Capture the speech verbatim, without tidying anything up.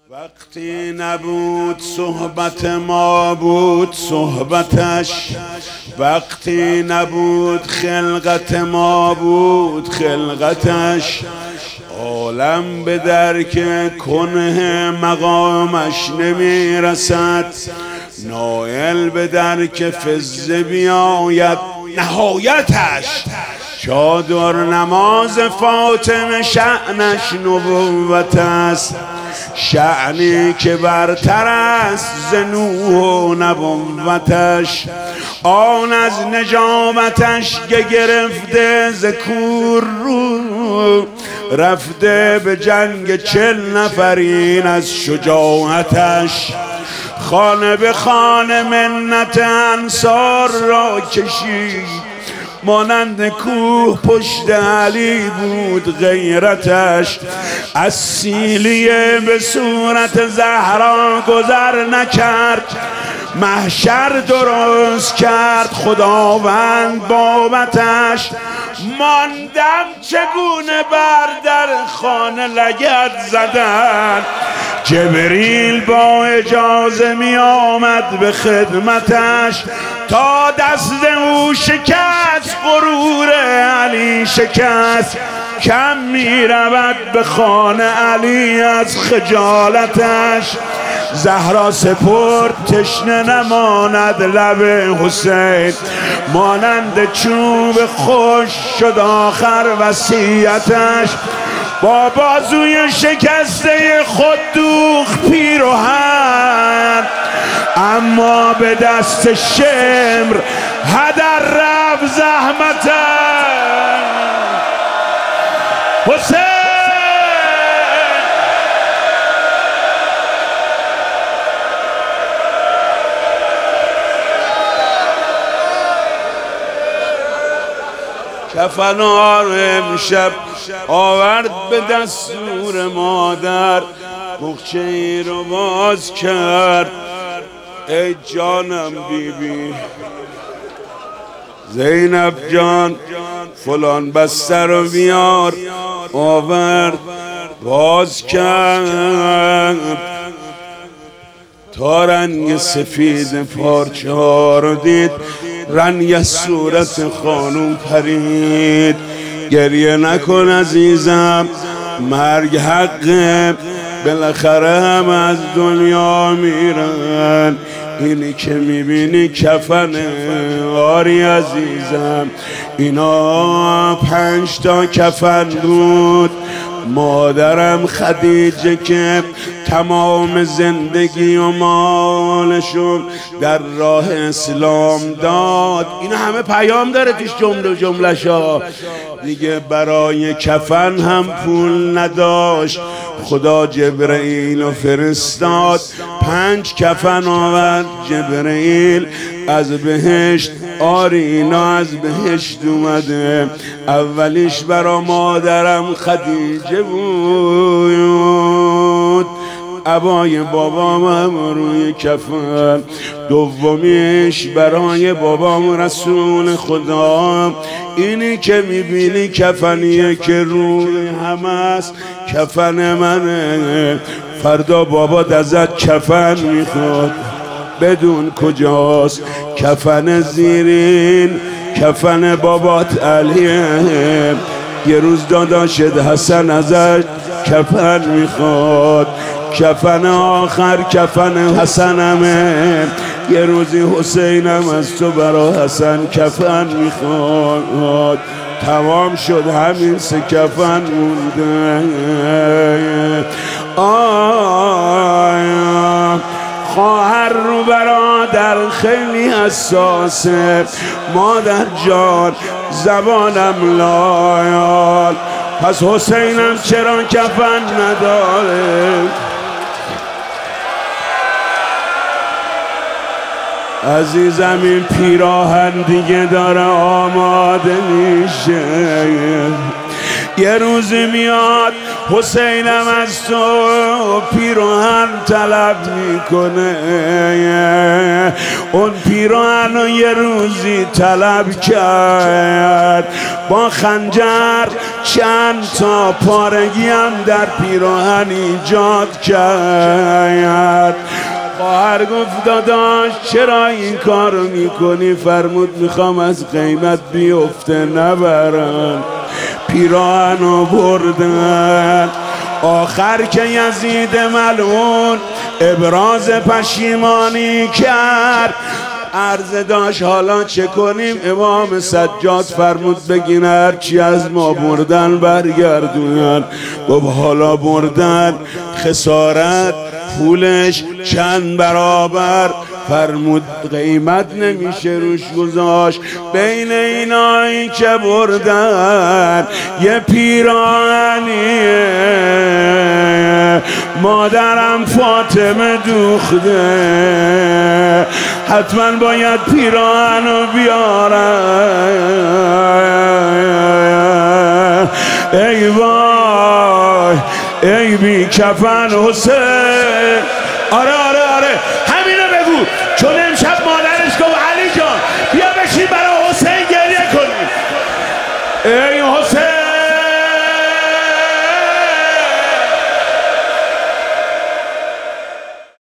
وقتی نبود صحبت ما بود صحبتش، وقتی نبود خلقت ما بود خلقتش. عالم به درک کنه مقامش نمیرسد، نائل به درک فزه بیاید نهایتش. چادر نماز فاطمه شأنش نبوت است، شأنی که برتر است ز نوح و نبوتش. آن از نجابتش که گرفته ز کور رو رفته به جنگ چل نفرین از شجاعتش. خانه به خانه منت انصار را کشید، مانند کوه پشت علی بود غیرتش. از سیلیه به صورت زهرا گذر نکرد، محشر درست کرد خداوند بابتش. ماندم چگونه بر در خانه لگد زدن، جبریل با اجازه می آمد به خدمتش. تا دست او شکست غرور علی شکست، کم می رود به خانه علی از خجالتش. زهرا سپرد تشنه نماند لب حسین، مانند چوب خوش شد آخر وصیتش. با بازوی شکسته خود دوخت پیراهن، اما به دست شمر هدر رفت زحمتش. حسین کفنار امشب آورد به دستور مادر، بخچه ای رو باز کرد. ای جانم بی بی زینب جان، فلان بستر رو بیار. آورد باز کرد تا رنگ سفید پارچه ها رو دید، رنگ صورت خانوم پرید. گریه نکن عزیزم، مرگ حقه، بالاخره هم از دنیا میرن. اینی که میبینی کفنه آری عزیزم، اینا پنج تا کفن بود. مادرم خدیجه که تمام زندگی و مالشون در راه اسلام داد، اینا همه پیام داره توش جمله جمله شا. دیگه برای کفن هم پول نداشت، خدا جبرئیل رو فرستاد. پنج کفن آورد جبرئیل از بهشت. آری اینا از بهشت اومده. اولیش برا مادرم خدیجه بود، عبای بابام هم روی کفن. دومیش برای بابام رسول خدا. اینی که میبینی کفنیه که روی هم است، کفن منه. فردا بابا ازت کفن میخواد، بدون کجاست. کفن زیرین کفن بابات علیه، یه روز داداشت حسن ازش کفن میخواد. کفن آخر کفن حسنمه، یه روزی حسینم از تو برا حسن کفن میخواد. تمام شد همین سه کفن مونده. آیا خواهر رو برادر خیلی حساسه، مادر جان زبانم لایال، پس حسینم چرا کفن نداره؟ عزیزم این پیراهن دیگه داره آماده میشه، یه روز میاد حسینم از تو پیراهن پیراهن طلب میکنه. اون پیراهن رو یه روزی طلب کرد، با خنجر چند تا پارگی هم در پیراهن ایجاد کرد. خواهر گفت داداش چرا این کار رو میکنی؟ فرمود میخوام از قیمت بیفته نبرن. پیراهن رو بردن. آخر که یزید ملعون ابراز پشیمانی کرد، عرض داشت حالا چه کنیم؟ امام سجاد فرمود بگین هرچی از ما بردن برگردونن. گفت حالا بردن خسارت پولش چند برابر؟ فرمود قیمت نمیشه روش گذاشت. بین اینایی که بردن یه پیراهنیه مادرم فاطمه دوخته، حتما باید پیراهن رو بیارن. ای وای ای بی کفن حسین. آره آره آره همینو بگو، چون امشب مادرش گفت علی جان بیا بشین برای حسین گریه کنیم. ای حسین